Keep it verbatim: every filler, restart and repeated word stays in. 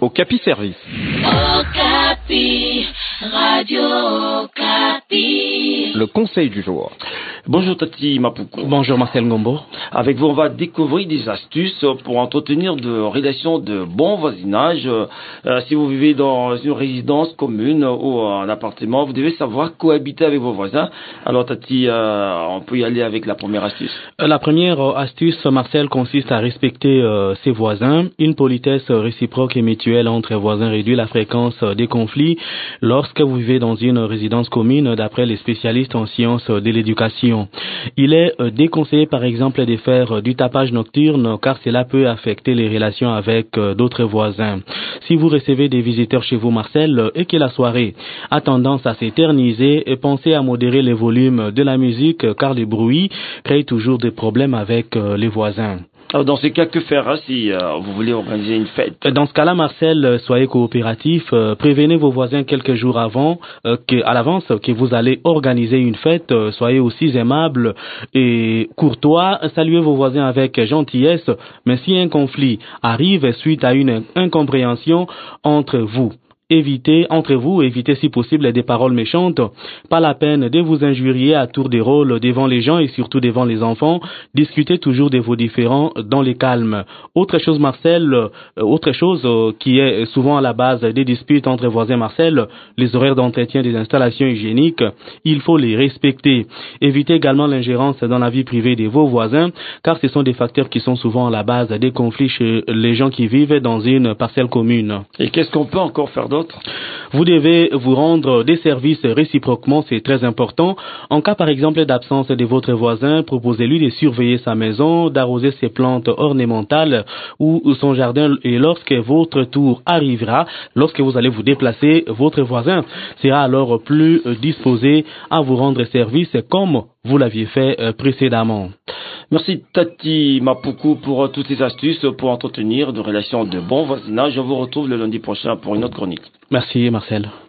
Okapi Service. Okapi, Radio Okapi. Le conseil du jour. Bonjour Tati Mapuku. Bonjour Marcel Ngombo. Avec vous, on va découvrir des astuces pour entretenir de relations de bon voisinage. Euh, si vous vivez dans une résidence commune ou un appartement, vous devez savoir cohabiter avec vos voisins. Alors Tati, euh, on peut y aller avec la première astuce. La première astuce, Marcel, consiste à respecter euh, ses voisins. Une politesse réciproque et mutuelle entre voisins réduit la fréquence des conflits lorsque vous vivez dans une résidence commune, d'après les spécialistes en sciences de l'éducation. Il est déconseillé par exemple de faire du tapage nocturne car cela peut affecter les relations avec d'autres voisins. Si vous recevez des visiteurs chez vous, Marcel, et que la soirée a tendance à s'éterniser, pensez à modérer le volume de la musique car les bruits créent toujours des problèmes avec les voisins. Alors dans ce cas, que faire hein, si euh, vous voulez organiser une fête? Dans ce cas-là, Marcel, soyez coopératif. Euh, prévenez vos voisins quelques jours avant, euh, que, à l'avance, que vous allez organiser une fête. Euh, soyez aussi aimable et courtois. Saluez vos voisins avec gentillesse. Mais si un conflit arrive suite à une incompréhension entre vous, Évitez, entre vous, évitez si possible des paroles méchantes. Pas la peine de vous injurier à tour de rôle devant les gens et surtout devant les enfants. Discutez toujours de vos différends dans les calmes. Autre chose, Marcel, euh, autre chose euh, qui est souvent à la base des disputes entre voisins, Marcel, les horaires d'entretien des installations hygiéniques, il faut les respecter. Évitez également l'ingérence dans la vie privée de vos voisins, car ce sont des facteurs qui sont souvent à la base des conflits chez les gens qui vivent dans une parcelle commune. Et qu'est-ce qu'on peut encore faire d'autre? Vous devez vous rendre des services réciproquement, c'est très important. En cas par exemple d'absence de votre voisin, proposez-lui de surveiller sa maison, d'arroser ses plantes ornementales ou son jardin, et lorsque votre tour arrivera, lorsque vous allez vous déplacer, votre voisin sera alors plus disposé à vous rendre service comme vous l'aviez fait précédemment. Merci Tati Mapuku pour toutes ces astuces pour entretenir de relations de bon voisinage. Je vous retrouve le lundi prochain pour une autre chronique. Merci Marcel.